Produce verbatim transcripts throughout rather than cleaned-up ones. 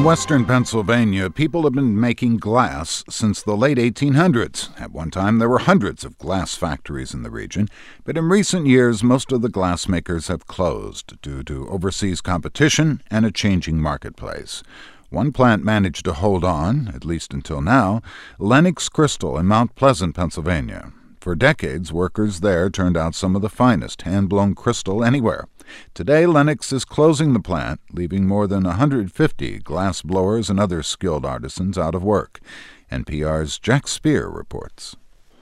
In western Pennsylvania, people have been making glass since the late eighteen hundreds. At one time, there were hundreds of glass factories in the region, but in recent years, most of the glass makers have closed due to overseas competition and a changing marketplace. One plant managed to hold on, at least until now, Lennox Crystal in Mount Pleasant, Pennsylvania. For decades, workers there turned out some of the finest hand-blown crystal anywhere. Today, Lennox is closing the plant, leaving more than one hundred fifty glass blowers and other skilled artisans out of work. N P R's Jack Spear reports.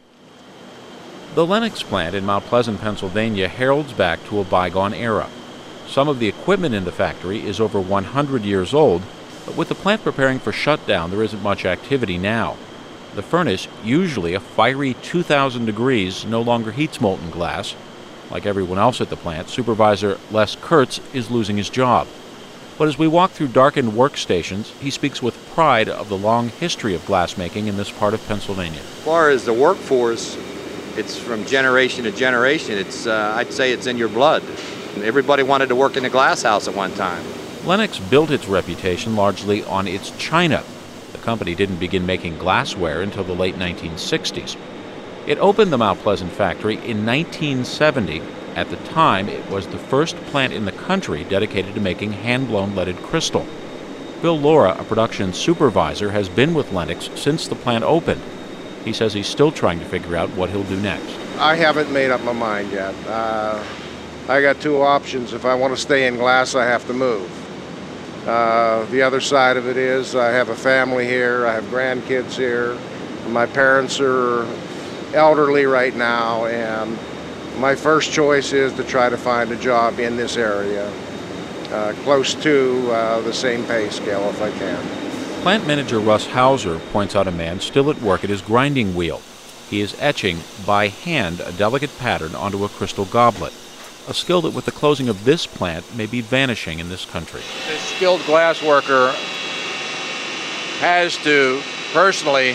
The Lennox plant in Mount Pleasant, Pennsylvania heralds back to a bygone era. Some of the equipment in the factory is over one hundred years old, but with the plant preparing for shutdown, there isn't much activity now. The furnace, usually a fiery two thousand degrees, no longer heats molten glass. Like everyone else at the plant, Supervisor Les Kurtz is losing his job. But as we walk through darkened workstations, he speaks with pride of the long history of glassmaking in this part of Pennsylvania. As far as the workforce, it's from generation to generation. It's, uh, I'd say it's in your blood. Everybody wanted to work in the glass house at one time. Lennox built its reputation largely on its china. The company didn't begin making glassware until the late nineteen sixties. It opened the Mount Pleasant factory in nineteen seventy. At the time, it was the first plant in the country dedicated to making hand-blown leaded crystal. Bill Laura, a production supervisor, has been with Lennox since the plant opened. He says he's still trying to figure out what he'll do next. I haven't made up my mind yet. Uh, I got two options. If I want to stay in glass, I have to move. Uh, the other side of it is I have a family here, I have grandkids here. My parents are elderly right now, and my first choice is to try to find a job in this area, uh, close to uh, the same pay scale if I can. Plant manager Russ Hauser points out a man still at work at his grinding wheel. He is etching by hand a delicate pattern onto a crystal goblet, a skill that with the closing of this plant may be vanishing in this country. The skilled glass worker has to personally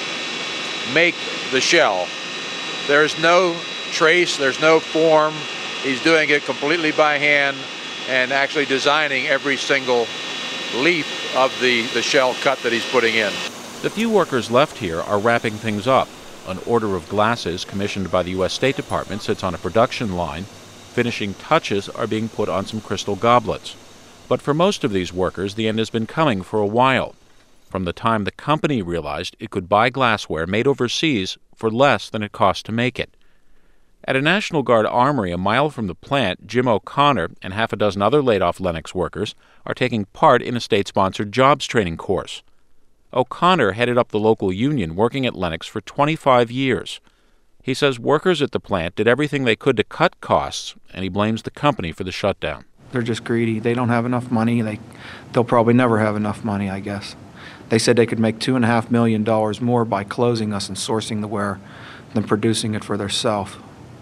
make the shell. There's no trace, there's no form. He's doing it completely by hand and actually designing every single leaf of the, the shell cut that he's putting in. The few workers left here are wrapping things up. An order of glasses commissioned by the U S State Department sits on a production line. Finishing touches are being put on some crystal goblets. But for most of these workers, the end has been coming for a while. From the time the company realized it could buy glassware made overseas for less than it cost to make it. At a National Guard armory a mile from the plant, Jim O'Connor and half a dozen other laid-off Lennox workers are taking part in a state-sponsored jobs training course. O'Connor headed up the local union working at Lennox for twenty-five years. He says workers at the plant did everything they could to cut costs, and he blames the company for the shutdown. They're just greedy. They don't have enough money. They, they'll probably never have enough money, I guess. They said they could make two and a half million dollars more by closing us and sourcing the ware than producing it for themselves.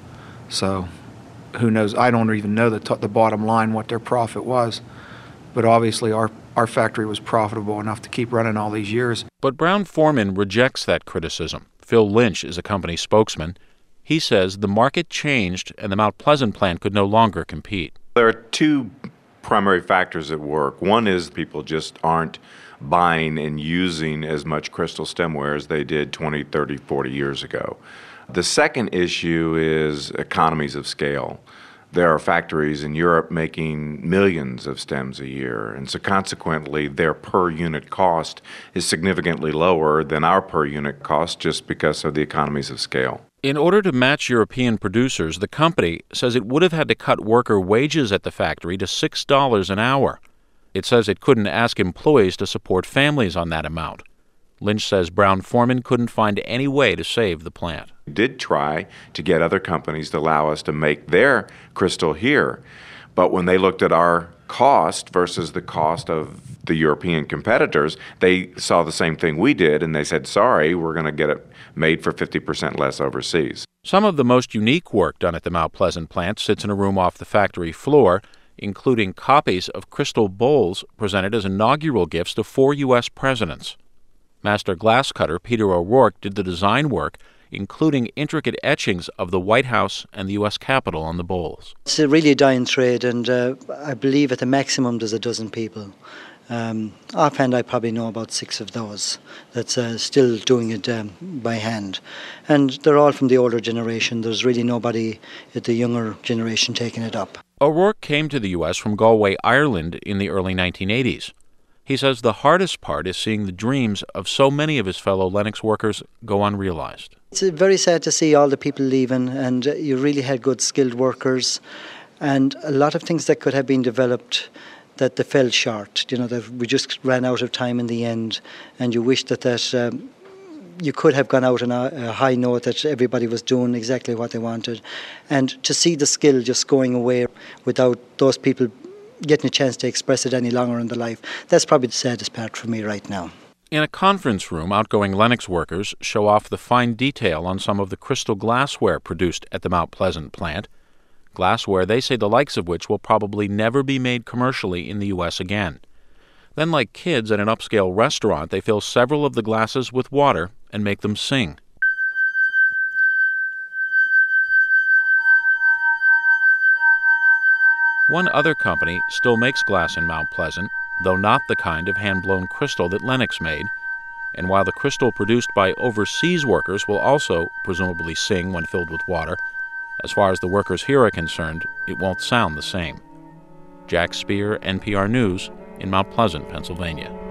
So, who knows? I don't even know the, t- the bottom line, what their profit was. But obviously our, our factory was profitable enough to keep running all these years. But Brown-Forman rejects that criticism. Phil Lynch is a company spokesman. He says the market changed and the Mount Pleasant plant could no longer compete. There are two primary factors at work. One is people just aren't buying and using as much crystal stemware as they did twenty, thirty, forty years ago. The second issue is economies of scale. There are factories in Europe making millions of stems a year, and so consequently their per unit cost is significantly lower than our per unit cost just because of the economies of scale. In order to match European producers, the company says it would have had to cut worker wages at the factory to six dollars an hour. It says it couldn't ask employees to support families on that amount. Lynch says Brown-Forman couldn't find any way to save the plant. We did try to get other companies to allow us to make their crystal here, but when they looked at our cost versus the cost of the European competitors, they saw the same thing we did, and they said, sorry, we're going to get it made for fifty percent less overseas. Some of the most unique work done at the Mount Pleasant plant sits in a room off the factory floor, including copies of crystal bowls presented as inaugural gifts to four U S presidents. Master glass cutter Peter O'Rourke did the design work, including intricate etchings of the White House and the U S Capitol on the bowls. It's a really dying trade, and uh, I believe at the maximum there's a dozen people Um, offhand, I probably know about six of those that's uh, still doing it um, by hand. And they're all from the older generation. There's really nobody at the younger generation taking it up. O'Rourke came to the U S from Galway, Ireland in the early nineteen eighties. He says the hardest part is seeing the dreams of so many of his fellow Lennox workers go unrealized. It's very sad to see all the people leaving, and you really had good skilled workers, and a lot of things that could have been developed that they fell short. You know, that we just ran out of time in the end, and you wish that that um, you could have gone out on a, a high note, that everybody was doing exactly what they wanted. And to see the skill just going away without those people getting a chance to express it any longer in their life, that's probably the saddest part for me right now. In a conference room, outgoing Lennox workers show off the fine detail on some of the crystal glassware produced at the Mount Pleasant plant, glassware they say the likes of which will probably never be made commercially in the U S again. Then, like kids at an upscale restaurant, they fill several of the glasses with water and make them sing. One other company still makes glass in Mount Pleasant, though not the kind of hand-blown crystal that Lennox made. And while the crystal produced by overseas workers will also presumably sing when filled with water, as far as the workers here are concerned, it won't sound the same. Jack Speer, N P R News, in Mount Pleasant, Pennsylvania.